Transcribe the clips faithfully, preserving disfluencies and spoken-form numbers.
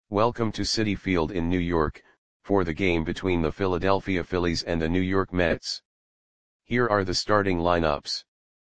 Welcome to Citi Field in New York, for the game between the Philadelphia Phillies and the New York Mets. Here are the starting lineups.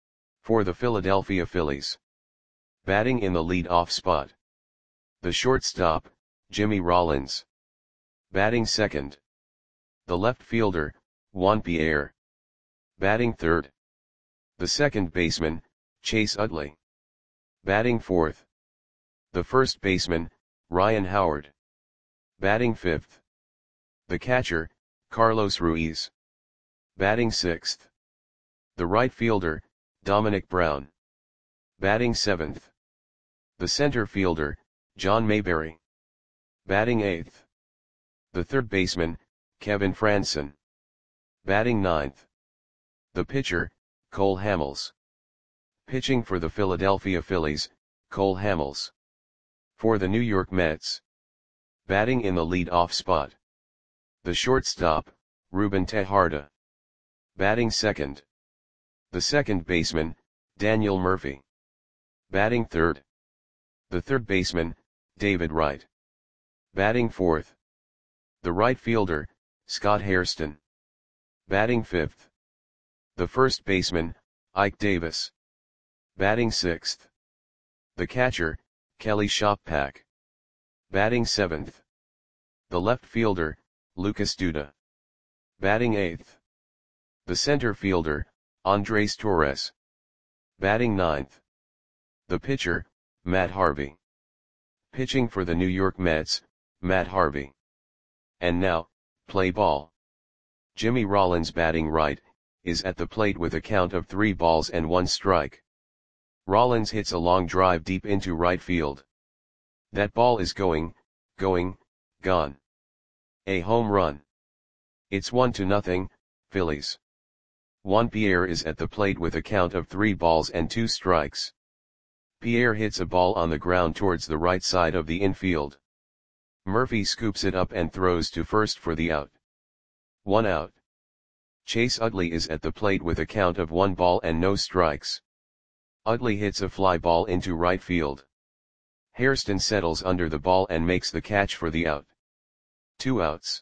For the Philadelphia Phillies. Batting in the lead-off spot. The shortstop, Jimmy Rollins. Batting second. The left fielder, Juan Pierre. Batting third. The second baseman, Chase Utley. Batting fourth. The first baseman, Ryan Howard. Batting fifth. The catcher, Carlos Ruiz. Batting sixth. The right fielder, Dominic Brown. Batting seventh. The center fielder, John Mayberry. Batting eighth. The third baseman, Kevin Frandsen. Batting ninth. The pitcher, Cole Hamels. Pitching for the Philadelphia Phillies, Cole Hamels. For the New York Mets. Batting in the lead-off spot. The shortstop, Ruben Tejada. Batting second. The second baseman, Daniel Murphy. Batting third. The third baseman, David Wright. Batting fourth. The right fielder, Scott Hairston. Batting fifth. The first baseman, Ike Davis. Batting sixth. The catcher, Kelly Shoppak. Batting seventh. The left fielder, Lucas Duda. Batting eighth. The center fielder, Andres Torres. Batting ninth. The pitcher, Matt Harvey. Pitching for the New York Mets, Matt Harvey. And now, play ball. Jimmy Rollins batting right, is at the plate with a count of three balls and one strike. Rollins hits a long drive deep into right field. That ball is going, going, gone. A home run. It's one to nothing, Phillies. Juan Pierre is at the plate with a count of three balls and two strikes. Pierre hits a ball on the ground towards the right side of the infield. Murphy scoops it up and throws to first for the out. One out. Chase Utley is at the plate with a count of one ball and no strikes. Utley hits a fly ball into right field. Hairston settles under the ball and makes the catch for the out. Two outs.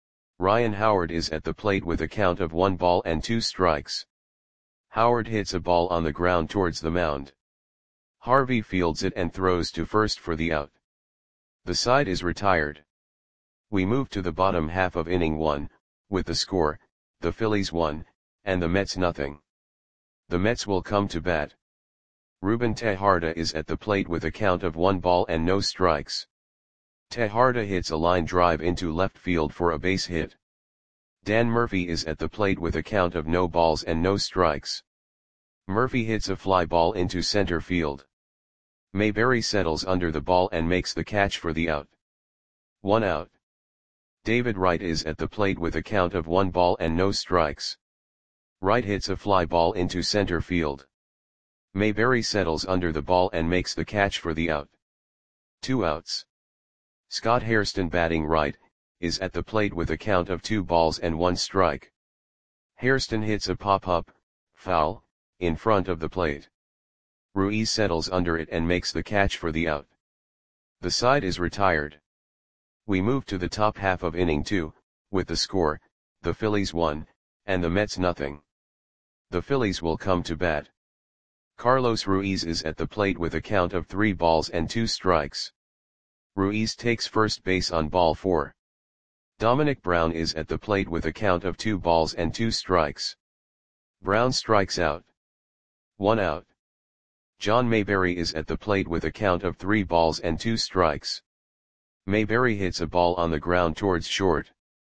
Ryan Howard is at the plate with a count of one ball and two strikes. Howard hits a ball on the ground towards the mound. Harvey fields it and throws to first for the out. The side is retired. We move to the bottom half of inning one, with the score, the Phillies one, and the Mets nothing. The Mets will come to bat. Ruben Tejada is at the plate with a count of one ball and no strikes. Tejada hits a line drive into left field for a base hit. Dan Murphy is at the plate with a count of no balls and no strikes. Murphy hits a fly ball into center field. Mayberry settles under the ball and makes the catch for the out. One out. David Wright is at the plate with a count of one ball and no strikes. Wright hits a fly ball into center field. Mayberry settles under the ball and makes the catch for the out. Two outs. Scott Hairston batting right, is at the plate with a count of two balls and one strike. Hairston hits a pop-up, foul, in front of the plate. Ruiz settles under it and makes the catch for the out. The side is retired. We move to the top half of inning two, with the score, the Phillies one, and the Mets nothing. The Phillies will come to bat. Carlos Ruiz is at the plate with a count of three balls and two strikes. Ruiz takes first base on ball four. Dominic Brown is at the plate with a count of two balls and two strikes. Brown strikes out. One out. John Mayberry is at the plate with a count of three balls and two strikes. Mayberry hits a ball on the ground towards short.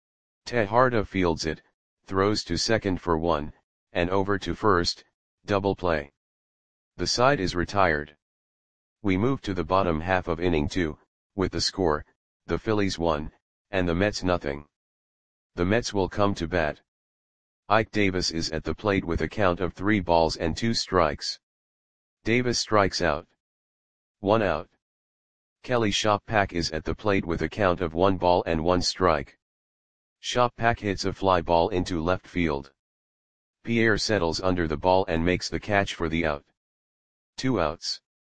Tejada fields it, throws to second for one, and over to first, double play. The side is retired. We move to the bottom half of inning two, with the score, the Phillies one, and the Mets nothing. The Mets will come to bat. Ike Davis is at the plate with a count of three balls and two strikes. Davis strikes out. One out. Kelly Shoppak is at the plate with a count of one ball and one strike. Shoppak hits a fly ball into left field. Pierre settles under the ball and makes the catch for the out. Two outs.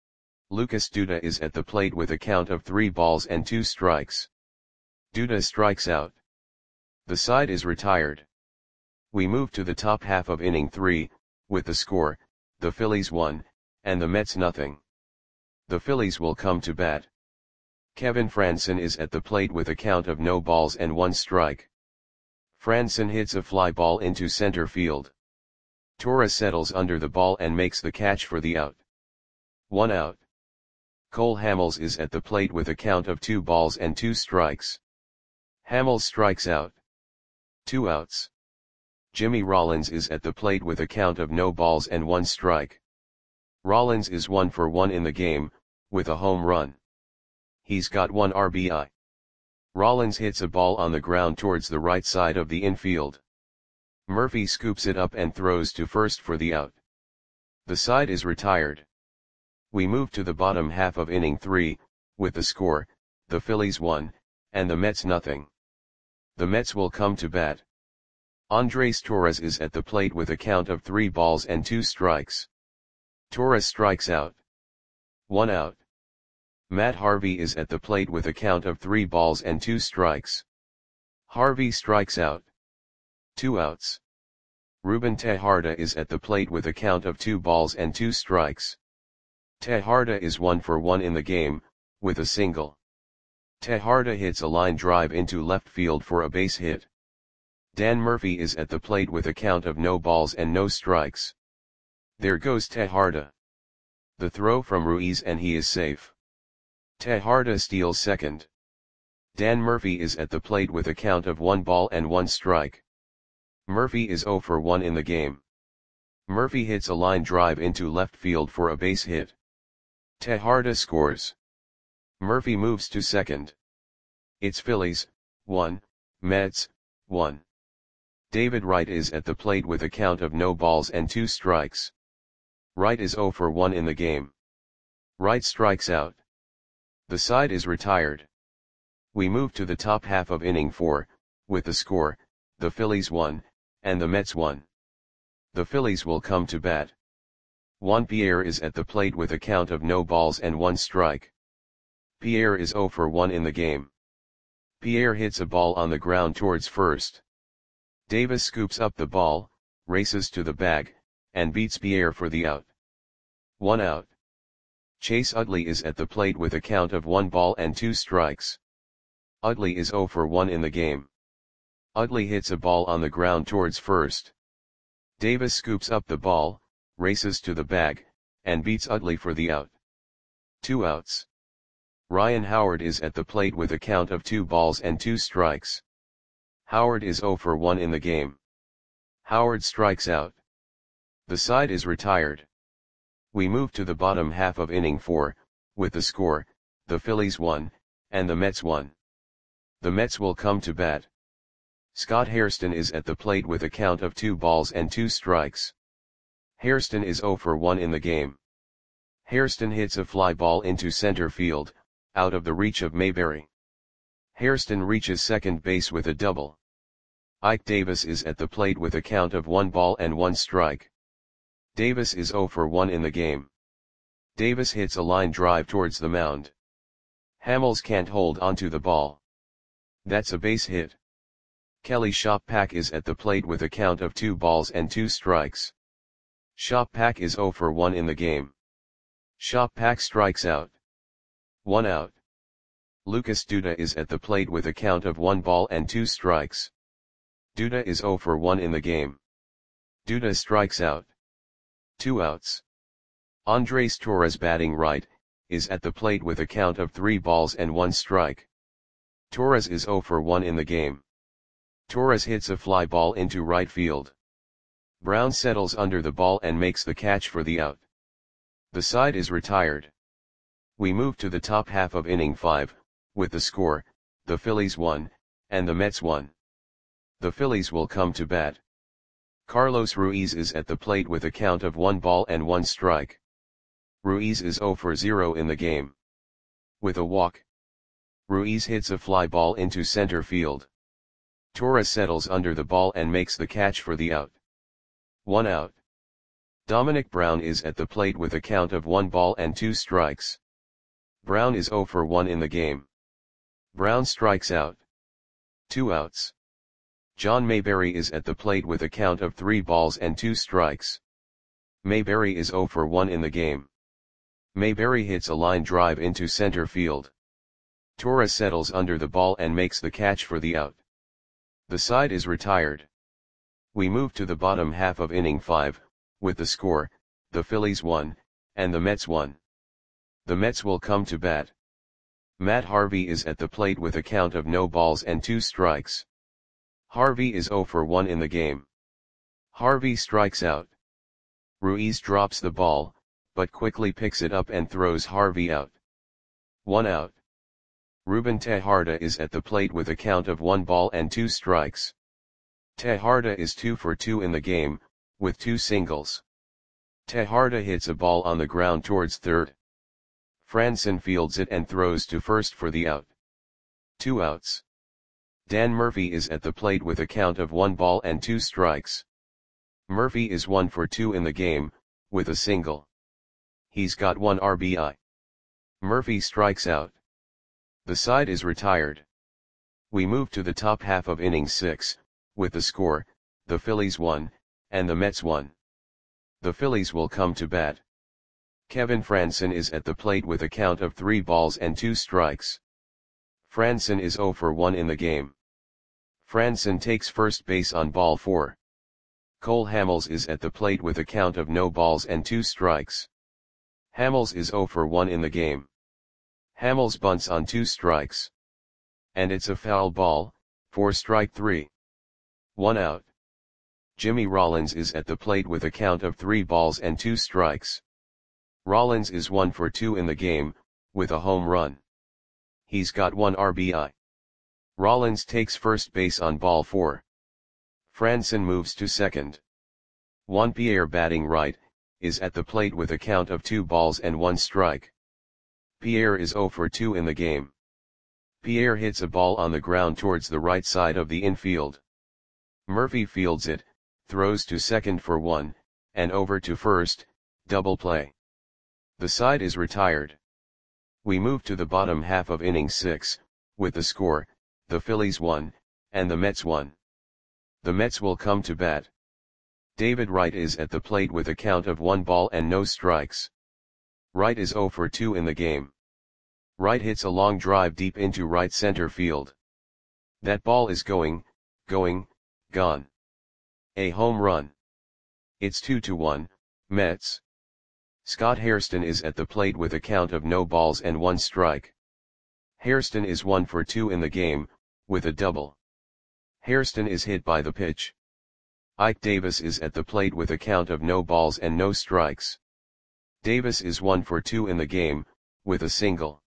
Lucas Duda is at the plate with a count of three balls and two strikes. Duda strikes out. The side is retired. We move to the top half of inning three, with the score, the Phillies one, and the Mets nothing. The Phillies will come to bat. Kevin Frandsen is at the plate with a count of no balls and one strike. Frandsen hits a fly ball into center field. Torres settles under the ball and makes the catch for the out. One out. Cole Hamels is at the plate with a count of two balls and two strikes. Hamels strikes out. Two outs. Jimmy Rollins is at the plate with a count of no balls and one strike. Rollins is one for one in the game, with a home run. He's got one R B I. Rollins hits a ball on the ground towards the right side of the infield. Murphy scoops it up and throws to first for the out. The side is retired. We move to the bottom half of inning three, with the score, the Phillies one, and the Mets nothing. The Mets will come to bat. Andres Torres is at the plate with a count of three balls and two strikes. Torres strikes out. One out. Matt Harvey is at the plate with a count of three balls and two strikes. Harvey strikes out. Two outs. Ruben Tejada is at the plate with a count of two balls and two strikes. Tejada is one for one in the game, with a single. Tejada hits a line drive into left field for a base hit. Dan Murphy is at the plate with a count of no balls and no strikes. There goes Tejada. The throw from Ruiz and he is safe. Tejada steals second. Dan Murphy is at the plate with a count of one ball and one strike. Murphy is zero for one in the game. Murphy hits a line drive into left field for a base hit. Tejada scores. Murphy moves to second. It's Phillies, one, Mets, one. David Wright is at the plate with a count of no balls and two strikes. Wright is zero for one in the game. Wright strikes out. The side is retired. We move to the top half of inning four, with the score, the Phillies one, and the Mets one. The Phillies will come to bat. Juan Pierre is at the plate with a count of no balls and one strike. Pierre is zero for one in the game. Pierre hits a ball on the ground towards first. Davis scoops up the ball, races to the bag, and beats Pierre for the out. One out. Chase Utley is at the plate with a count of one ball and two strikes. Utley is zero for one in the game. Utley hits a ball on the ground towards first. Davis scoops up the ball, races to the bag, and beats Utley for the out. Two outs. Ryan Howard is at the plate with a count of two balls and two strikes. Howard is zero for one in the game. Howard strikes out. The side is retired. We move to the bottom half of inning four, with the score, the Phillies one, and the Mets one. The Mets will come to bat. Scott Hairston is at the plate with a count of two balls and two strikes. Hairston is zero for one in the game. Hairston hits a fly ball into center field, out of the reach of Mayberry. Hairston reaches second base with a double. Ike Davis is at the plate with a count of one ball and one strike. Davis is zero for one in the game. Davis hits a line drive towards the mound. Hamels can't hold onto the ball. That's a base hit. Kelly Shoppack is at the plate with a count of two balls and two strikes. Shoppack is zero for one in the game. Shoppack strikes out. One out. Lucas Duda is at the plate with a count of one ball and two strikes. Duda is zero for one in the game. Duda strikes out. Two outs. Andres Torres, batting right, is at the plate with a count of three balls and one strike. Torres is zero for one in the game. Torres hits a fly ball into right field. Brown settles under the ball and makes the catch for the out. The side is retired. We move to the top half of inning five, with the score, the Phillies one, and the Mets one. The Phillies will come to bat. Carlos Ruiz is at the plate with a count of one ball and one strike. Ruiz is zero for zero in the game. With a walk. Ruiz hits a fly ball into center field. Torres settles under the ball and makes the catch for the out. One out. Dominic Brown is at the plate with a count of one ball and two strikes. Brown is zero for one in the game. Brown strikes out. Two outs. John Mayberry is at the plate with a count of three balls and two strikes. Mayberry is zero for one in the game. Mayberry hits a line drive into center field. Torres settles under the ball and makes the catch for the out. The side is retired. We move to the bottom half of inning five, with the score, the Phillies won, and the Mets won. The Mets will come to bat. Matt Harvey is at the plate with a count of no balls and two strikes. Harvey is zero for one in the game. Harvey strikes out. Ruiz drops the ball, but quickly picks it up and throws Harvey out. One out. Ruben Tejada is at the plate with a count of one ball and two strikes. Tejada is two for two in the game, with two singles. Tejada hits a ball on the ground towards third. Franson fields it and throws to first for the out. Two outs. Dan Murphy is at the plate with a count of one ball and two strikes. Murphy is one for two in the game, with a single. He's got one R B I. Murphy strikes out. The side is retired. We move to the top half of inning six, with the score, the Phillies won, and the Mets won. The Phillies will come to bat. Kevin Franson is at the plate with a count of three balls and two strikes. Franson is zero for one in the game. Franson takes first base on ball four. Cole Hamels is at the plate with a count of no balls and two strikes. Hamels is zero for one in the game. Hamels bunts on two strikes. And it's a foul ball, for strike three. One out. Jimmy Rollins is at the plate with a count of three balls and two strikes. Rollins is one for two in the game, with a home run. He's got one R B I. Rollins takes first base on ball four. Franson moves to second. Juan Pierre, batting right, is at the plate with a count of two balls and one strike. Pierre is zero for two in the game. Pierre hits a ball on the ground towards the right side of the infield. Murphy fields it, throws to second for one, and over to first, double play. The side is retired. We move to the bottom half of inning six, with the score, the Phillies won, and the Mets won. The Mets will come to bat. David Wright is at the plate with a count of one ball and no strikes. Wright is zero for two in the game. Wright hits a long drive deep into right center field. That ball is going, going, gone. A home run. It's two to one, Mets. Scott Hairston is at the plate with a count of no balls and one strike. Hairston is one for two in the game, with a double. Hairston is hit by the pitch. Ike Davis is at the plate with a count of no balls and no strikes. Davis is one for two in the game, with a single.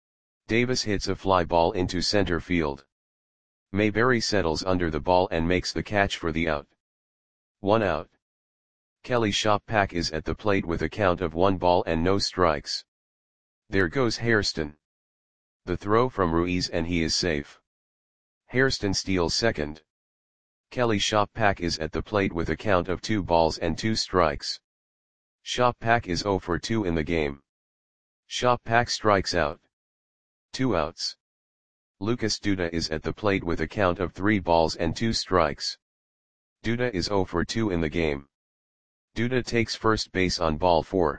Davis hits a fly ball into center field. Mayberry settles under the ball and makes the catch for the out. One out. Kelly Shoppack is at the plate with a count of one ball and no strikes. There goes Hairston. The throw from Ruiz and he is safe. Hairston steals second. Kelly Shoppack is at the plate with a count of two balls and two strikes. Shoppack is zero for two in the game. Shoppack strikes out. Two outs. Lucas Duda is at the plate with a count of three balls and two strikes. Duda is zero for two in the game. Duda takes first base on ball four.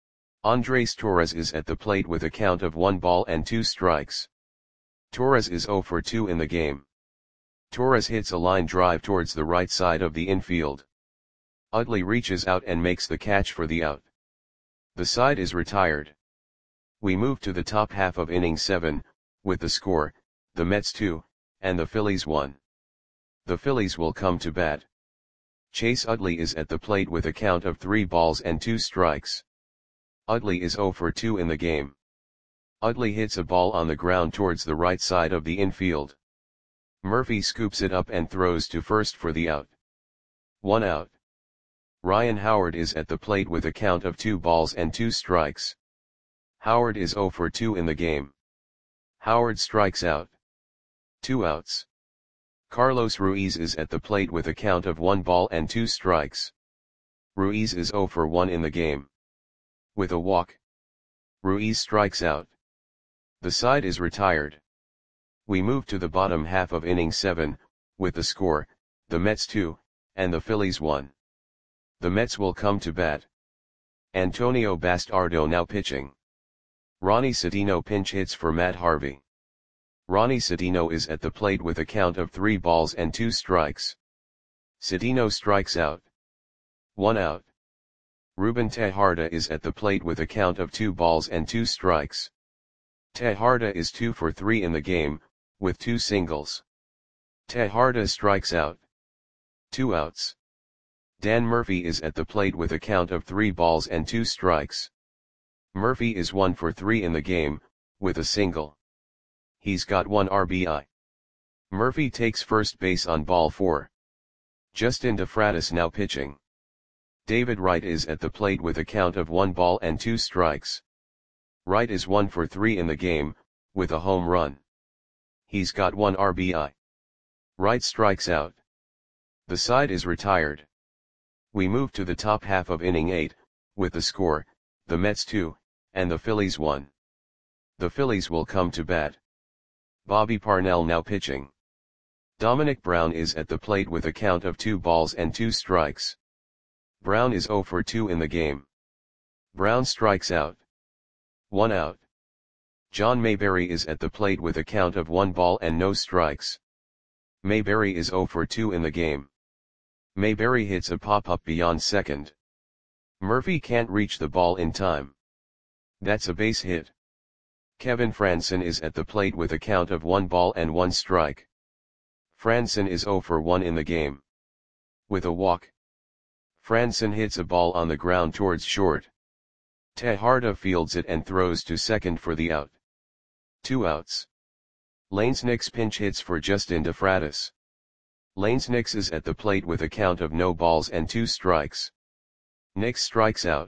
Andres Torres is at the plate with a count of one ball and two strikes. Torres is zero for two in the game. Torres hits a line drive towards the right side of the infield. Utley reaches out and makes the catch for the out. The side is retired. We move to the top half of inning seven, with the score, the Mets two, and the Phillies one. The Phillies will come to bat. Chase Utley is at the plate with a count of three balls and two strikes. Utley is zero for two in the game. Utley hits a ball on the ground towards the right side of the infield. Murphy scoops it up and throws to first for the out. One out. Ryan Howard is at the plate with a count of two balls and two strikes. Howard is zero for two in the game. Howard strikes out. Two outs. Carlos Ruiz is at the plate with a count of one ball and two strikes. Ruiz is zero for one in the game. With a walk, Ruiz strikes out. The side is retired. We move to the bottom half of inning seven, with the score, the Mets two, and the Phillies one. The Mets will come to bat. Antonio Bastardo now pitching. Ronnie Cedeno pinch hits for Matt Harvey. Ronnie Cedeno is at the plate with a count of three balls and two strikes. Cedeno strikes out. One out. Ruben Tejada is at the plate with a count of two balls and two strikes. Tejada is two for three in the game, with two singles. Tejada strikes out. Two outs. Dan Murphy is at the plate with a count of three balls and two strikes. Murphy is one for three in the game, with a single. He's got one R B I. Murphy takes first base on ball four. Justin DeFratis now pitching. David Wright is at the plate with a count of one ball and two strikes. Wright is one for three in the game, with a home run. He's got one R B I. Wright strikes out. The side is retired. We move to the top half of inning eight, with the score, the Mets two, and the Phillies one. The Phillies will come to bat. Bobby Parnell now pitching. Dominic Brown is at the plate with a count of two balls and two strikes. Brown is zero for two in the game. Brown strikes out. One out. John Mayberry is at the plate with a count of one ball and no strikes. Mayberry is zero for two in the game. Mayberry hits a pop-up beyond second. Murphy can't reach the ball in time. That's a base hit. Kevin Franson is at the plate with a count of one ball and one strike. Franson is zero for one in the game. With a walk, Franson hits a ball on the ground towards short. Tejada fields it and throws to second for the out. Two outs. Lanes Nix pinch hits for Justin DeFratis. Lanes Nix is at the plate with a count of no balls and two strikes. Nix strikes out.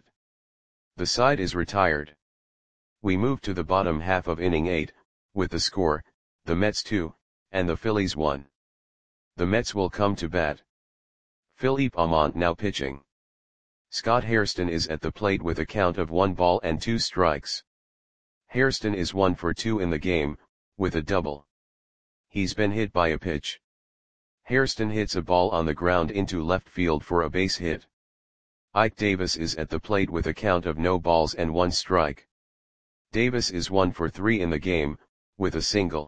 The side is retired. We move to the bottom half of inning eight, with the score, the Mets two, and the Phillies one. The Mets will come to bat. Philippe Aumont now pitching. Scott Hairston is at the plate with a count of one ball and two strikes. Hairston is one for two in the game, with a double. He's been hit by a pitch. Hairston hits a ball on the ground into left field for a base hit. Ike Davis is at the plate with a count of no balls and one strike. Davis is one for three in the game, with a single.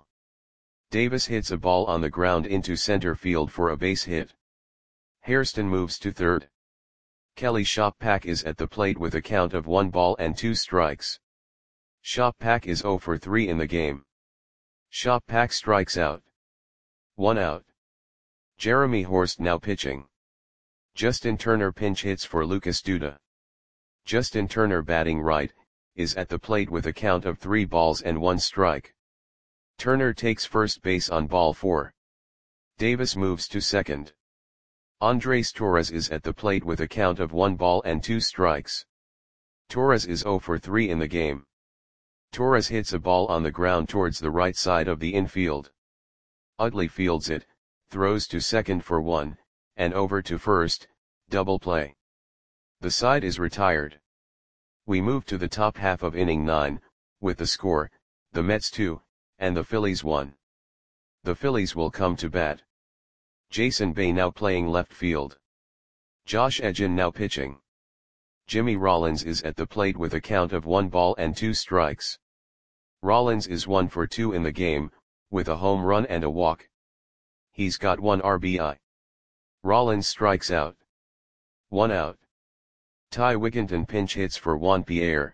Davis hits a ball on the ground into center field for a base hit. Hairston moves to third. Kelly Shoppack is at the plate with a count of one ball and two strikes. Shoppack is zero for three in the game. Shoppack strikes out. One out. Jeremy Horst now pitching. Justin Turner pinch hits for Lucas Duda. Justin Turner batting right, is at the plate with a count of three balls and one strike. Turner takes first base on ball four. Davis moves to second. Andres Torres is at the plate with a count of one ball and two strikes. Torres is zero for three in the game. Torres hits a ball on the ground towards the right side of the infield. Utley fields it, throws to second for one, and over to first, double play. The side is retired. We move to the top half of inning nine, with the score, the Mets two, and the Phillies one. The Phillies will come to bat. Jason Bay now playing left field. Josh Edgin now pitching. Jimmy Rollins is at the plate with a count of one ball and two strikes. Rollins is one for two in the game, with a home run and a walk. He's got one R B I. Rollins strikes out. One out. Ty Wigginton pinch hits for Juan Pierre.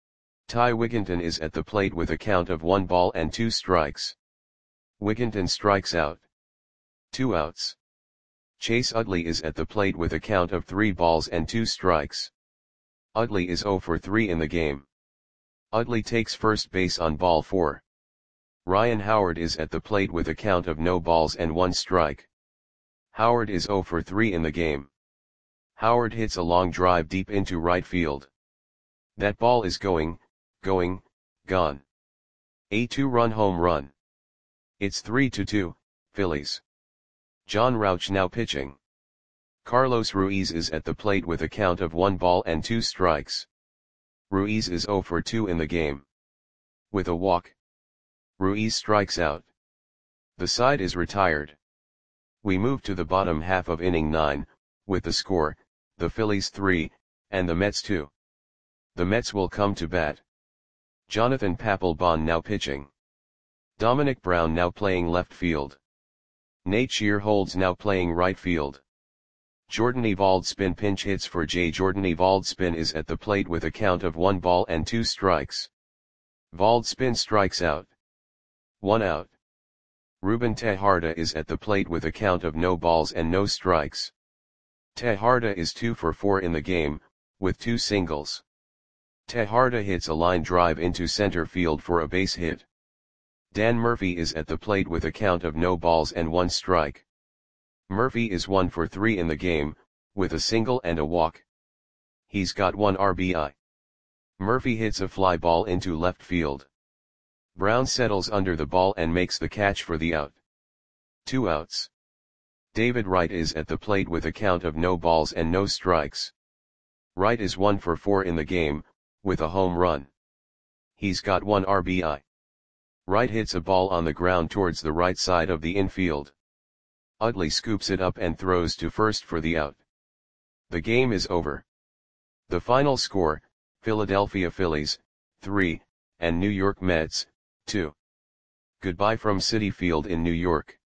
Ty Wigginton is at the plate with a count of one ball and two strikes. Wigginton strikes out. Two outs. Chase Utley is at the plate with a count of three balls and two strikes. Utley is zero for three in the game. Utley takes first base on ball four. Ryan Howard is at the plate with a count of no balls and one strike. Howard is zero for three in the game. Howard hits a long drive deep into right field. That ball is going, going, gone. A two-run home run. It's three to two, Phillies. John Rauch now pitching. Carlos Ruiz is at the plate with a count of one ball and two strikes. Ruiz is zero for two in the game. With a walk, Ruiz strikes out. The side is retired. We move to the bottom half of inning nine, with the score, the Phillies three, and the Mets two. The Mets will come to bat. Jonathan Papelbon now pitching. Dominic Brown now playing left field. Nate Shearholds now playing right field. Jordan Evalspin pinch hits for Jay. Jordan Evalspin is at the plate with a count of one ball and two strikes. Valdspin strikes out. One out. Ruben Tejada is at the plate with a count of no balls and no strikes. Tejada is two for four in the game, with two singles. Tejada hits a line drive into center field for a base hit. Dan Murphy is at the plate with a count of no balls and one strike. Murphy is one for three in the game, with a single and a walk. He's got one R B I. Murphy hits a fly ball into left field. Brown settles under the ball and makes the catch for the out. Two outs. David Wright is at the plate with a count of no balls and no strikes. Wright is one for four in the game, with a home run. He's got one R B I. Wright hits a ball on the ground towards the right side of the infield. Utley scoops it up and throws to first for the out. The game is over. The final score, Philadelphia Phillies, three, and New York Mets, two. Goodbye from Citi Field in New York.